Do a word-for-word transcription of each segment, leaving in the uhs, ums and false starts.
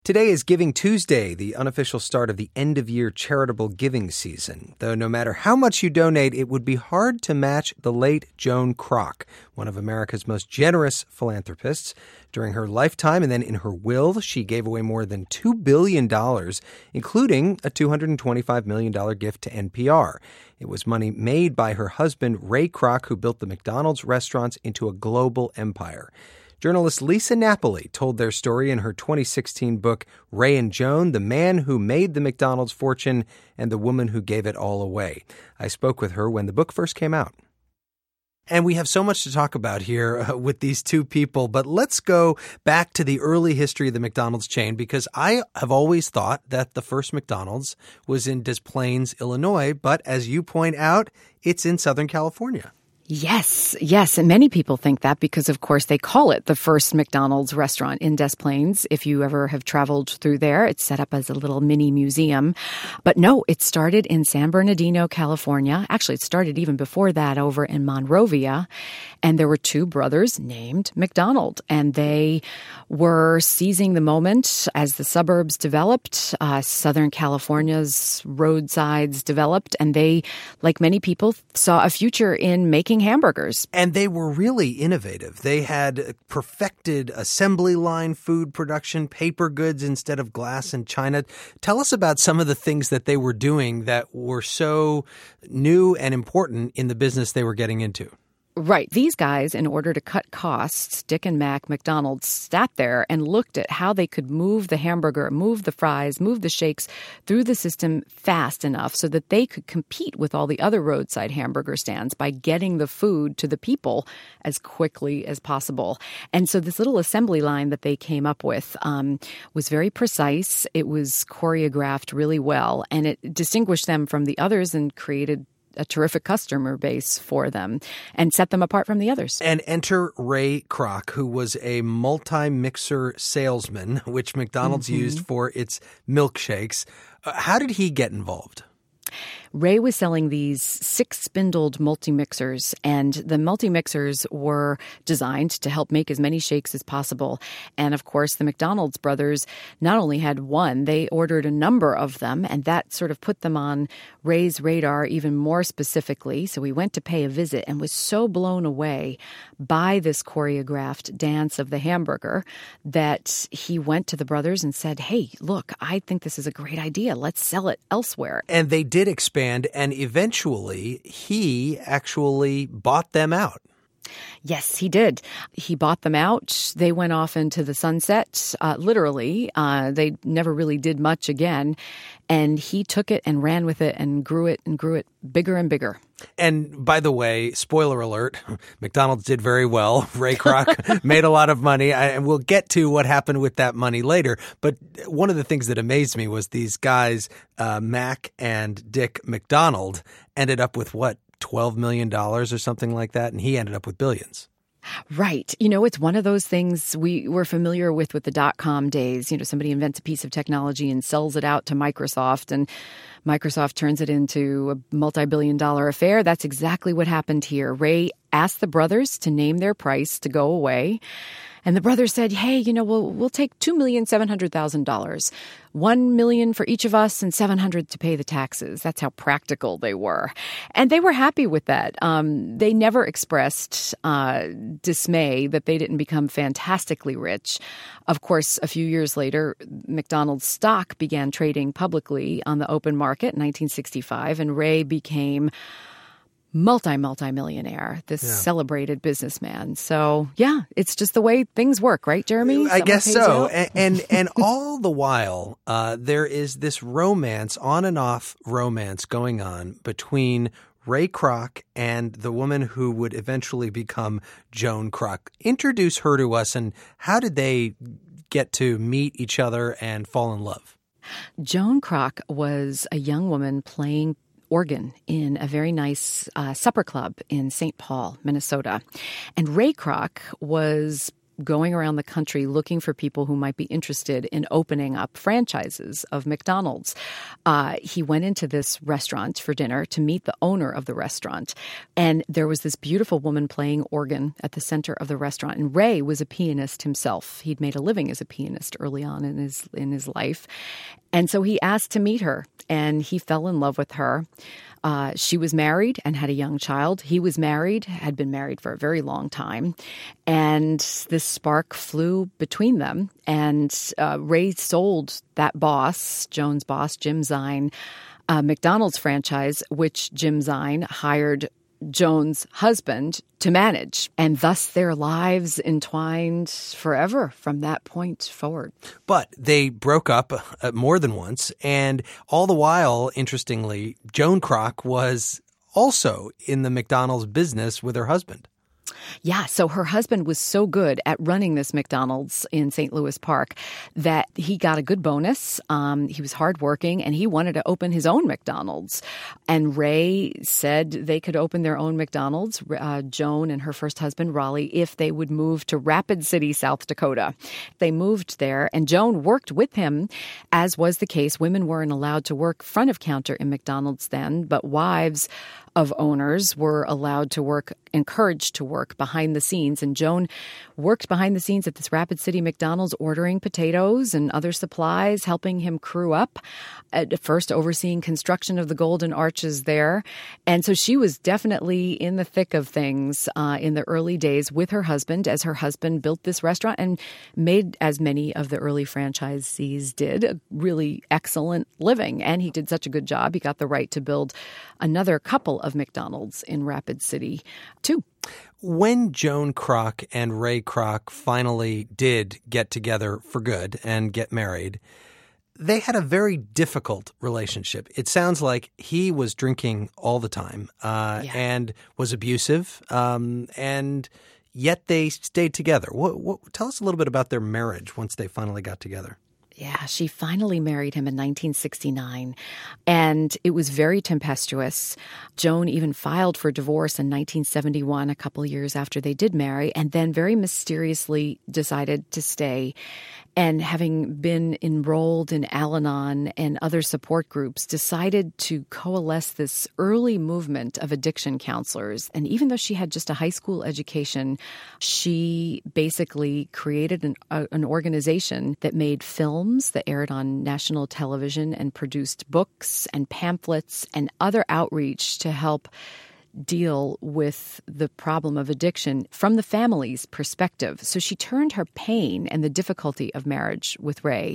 Today is Giving Tuesday, the unofficial start of the end-of-year charitable giving season. Though no matter how much you donate, it would be hard to match the late Joan Kroc, one of America's most generous philanthropists. During her lifetime and then in her will, she gave away more than two billion dollars, including a two hundred twenty-five million dollars gift to N P R. It was money made by her husband, Ray Kroc, who built the McDonald's restaurants into a global empire. Journalist Lisa Napoli told their story in her twenty sixteen book, Ray and Joan, The Man Who Made the McDonald's Fortune and the Woman Who Gave It All Away. I spoke with her when the book first came out. And we have so much to talk about here uh, with these two people, but let's go back to the early history of the McDonald's chain, because I have always thought that the first McDonald's was in Des Plaines, Illinois, but as you point out, it's in Southern California. Yes, yes. And many people think that because, of course, they call it the first McDonald's restaurant in Des Plaines. If you ever have traveled through there, it's set up as a little mini museum. But no, it started in San Bernardino, California. Actually, it started even before that over in Monrovia. And there were two brothers named McDonald. And they were seizing the moment as the suburbs developed, uh, Southern California's roadsides developed. And they, like many people, saw a future in making hamburgers. And they were really innovative. They had perfected assembly line food production, paper goods instead of glass and china. Tell us about some of the things that they were doing that were so new and important in the business they were getting into. Right. These guys, in order to cut costs, Dick and Mac McDonald sat there and looked at how they could move the hamburger, move the fries, move the shakes through the system fast enough so that they could compete with all the other roadside hamburger stands by getting the food to the people as quickly as possible. And so this little assembly line that they came up with um, was very precise. It was choreographed really well, and it distinguished them from the others and created a terrific customer base for them and set them apart from the others. And enter Ray Kroc, who was a multi-mixer salesman, which McDonald's mm-hmm. used for its milkshakes. Uh, how did he get involved? Ray was selling these six-spindled multi-mixers, and the multi-mixers were designed to help make as many shakes as possible. And, of course, the McDonald's brothers not only had one, they ordered a number of them, and that sort of put them on Ray's radar even more specifically. So he went to pay a visit and was so blown away by this choreographed dance of the hamburger that he went to the brothers and said, hey, look, I think this is a great idea. Let's sell it elsewhere. And they did expand. And eventually, he actually bought them out. Yes, he did. He bought them out. They went off into the sunset, uh, literally. Uh, they never really did much again. And he took it and ran with it and grew it and grew it bigger and bigger. And by the way, spoiler alert, McDonald's did very well. Ray Kroc made a lot of money. I, and we'll get to what happened with that money later. But one of the things that amazed me was these guys, uh, Mac and Dick McDonald, ended up with what? twelve million dollars or something like that, and he ended up with billions. Right. You know, it's one of those things we were familiar with with the dot-com days. You know, somebody invents a piece of technology and sells it out to Microsoft, and Microsoft turns it into a multi-billion dollar affair. That's exactly what happened here. Ray asked the brothers to name their price to go away. And the brothers said, hey, you know, we'll we'll take two million seven hundred thousand dollars, one million dollars for each of us and seven hundred dollars to pay the taxes. That's how practical they were. And they were happy with that. Um, they never expressed uh, dismay that they didn't become fantastically rich. Of course, a few years later, McDonald's stock began trading publicly on the open market in nineteen sixty-five, and Ray became multi, multi-millionaire, this yeah. celebrated businessman. So, yeah, it's just the way things work, right, Jeremy? I guess so. And, and and all the while, uh, there is this romance, on and off romance going on between Ray Kroc and the woman who would eventually become Joan Kroc. Introduce her to us, and how did they get to meet each other and fall in love? Joan Kroc was a young woman playing organ in a very nice uh, supper club in Saint Paul, Minnesota. And Ray Kroc was going around the country looking for people who might be interested in opening up franchises of McDonald's. Uh, he went into this restaurant for dinner to meet the owner of the restaurant. And there was this beautiful woman playing organ at the center of the restaurant. And Ray was a pianist himself. He'd made a living as a pianist early on in his in his life. And so he asked to meet her, and he fell in love with her. Uh, she was married and had a young child. He was married, had been married for a very long time. And this spark flew between them. And uh, Ray sold that boss, Joan's boss, Jim Zine, a McDonald's franchise, which Jim Zine hired Joan's husband to manage. And thus their lives entwined forever from that point forward. But they broke up uh, more than once. And all the while, interestingly, Joan Kroc was also in the McDonald's business with her husband. Yeah, so her husband was so good at running this McDonald's in Saint Louis Park that he got a good bonus. Um, he was hardworking, and he wanted to open his own McDonald's. And Ray said they could open their own McDonald's, uh, Joan and her first husband, Raleigh, if they would move to Rapid City, South Dakota. They moved there, and Joan worked with him, as was the case. Women weren't allowed to work front of counter in McDonald's then, but wives of owners were allowed to work, encouraged to work behind the scenes. And Joan worked behind the scenes at this Rapid City McDonald's, ordering potatoes and other supplies, helping him crew up, at first overseeing construction of the Golden Arches there. And so she was definitely in the thick of things uh, in the early days with her husband, as her husband built this restaurant and made, as many of the early franchisees did, a really excellent living. And he did such a good job. He got the right to build another couple of McDonald's in Rapid City, too. When Joan Kroc and Ray Kroc finally did get together for good and get married, they had a very difficult relationship. It sounds like he was drinking all the time uh, yeah. and was abusive, um, and yet they stayed together. What, what, tell us a little bit about their marriage once they finally got together. Yeah, she finally married him in nineteen sixty-nine, and it was very tempestuous. Joan even filed for divorce in nineteen seventy-one, a couple years after they did marry, and then very mysteriously decided to stay. And having been enrolled in Al-Anon and other support groups, decided to coalesce this early movement of addiction counselors. And even though she had just a high school education, she basically created an, uh, an organization that made films that aired on national television and produced books and pamphlets and other outreach to help deal with the problem of addiction from the family's perspective. So she turned her pain and the difficulty of marriage with Ray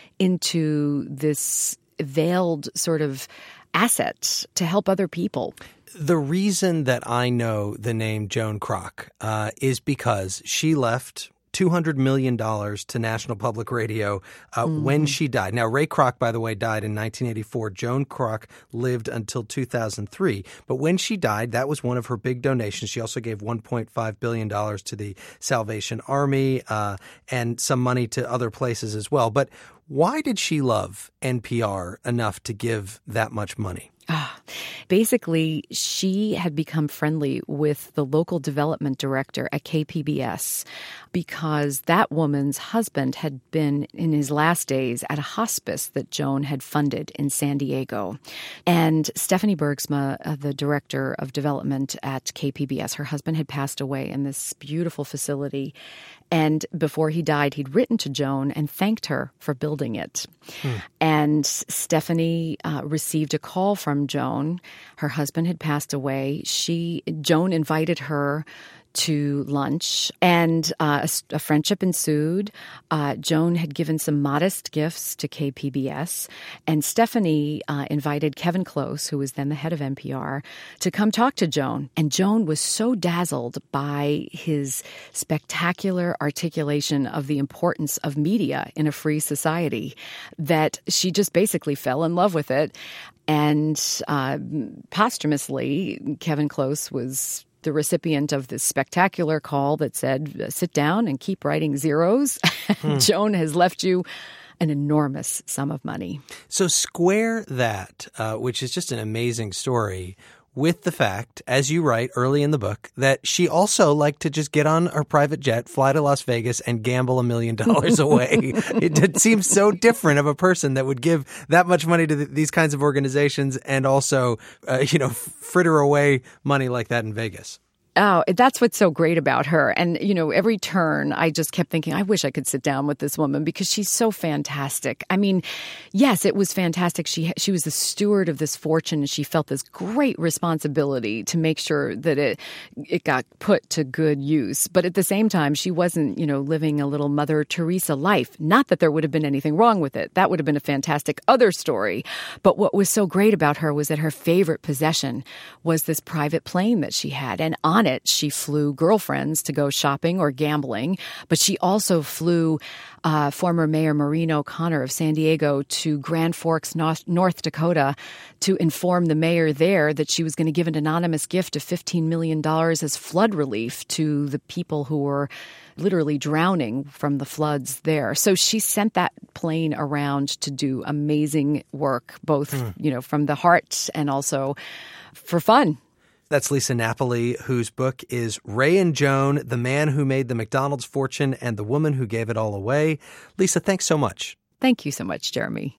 into this veiled sort of asset to help other people. The reason that I know the name Joan Kroc uh, is because she left two hundred million dollars to National Public Radio uh, mm. when she died. Now, Ray Kroc, by the way, died in nineteen eighty-four. Joan Kroc lived until two thousand three. But when she died, that was one of her big donations. She also gave one point five billion dollars to the Salvation Army uh, and some money to other places as well. But why did she love N P R enough to give that much money? Ah, basically, she had become friendly with the local development director at K P B S because that woman's husband had been in his last days at a hospice that Joan had funded in San Diego. And Stephanie Bergsma, uh, the director of development at K P B S, her husband had passed away in this beautiful facility. And before he died, he'd written to Joan and thanked her for building it. Hmm. And Stephanie uh, received a call from Joan. Her husband had passed away. She, Joan invited her to lunch, and uh, a, a friendship ensued. Uh, Joan had given some modest gifts to K P B S, and Stephanie uh, invited Kevin Close, who was then the head of N P R, to come talk to Joan. And Joan was so dazzled by his spectacular articulation of the importance of media in a free society that she just basically fell in love with it. And uh, posthumously, Kevin Close was the recipient of this spectacular call that said, sit down and keep writing zeros. Hmm. Joan has left you an enormous sum of money. So square that, uh, which is just an amazing story, with the fact, as you write early in the book, that she also liked to just get on her private jet, fly to Las Vegas, and gamble a million dollars away. It, it seems so different of a person that would give that much money to the, these kinds of organizations and also, uh, you know, fritter away money like that in Vegas. Oh, that's what's so great about her. And, you know, every turn I just kept thinking, I wish I could sit down with this woman because she's so fantastic. I mean, yes, it was fantastic. She she was the steward of this fortune, and she felt this great responsibility to make sure that it it got put to good use. But at the same time, she wasn't, you know, living a little Mother Teresa life. Not that there would have been anything wrong with it. That would have been a fantastic other story. But what was so great about her was that her favorite possession was this private plane that she had. And on it, she flew girlfriends to go shopping or gambling, but she also flew uh, former Mayor Maureen O'Connor of San Diego to Grand Forks, North, North Dakota, to inform the mayor there that she was going to give an anonymous gift of fifteen million dollars as flood relief to the people who were literally drowning from the floods there. So she sent that plane around to do amazing work, both, mm. you know, from the heart and also for fun. That's Lisa Napoli, whose book is Ray and Joan, the Man Who Made the McDonald's Fortune and the Woman Who Gave It All Away. Lisa, thanks so much. Thank you so much, Jeremy.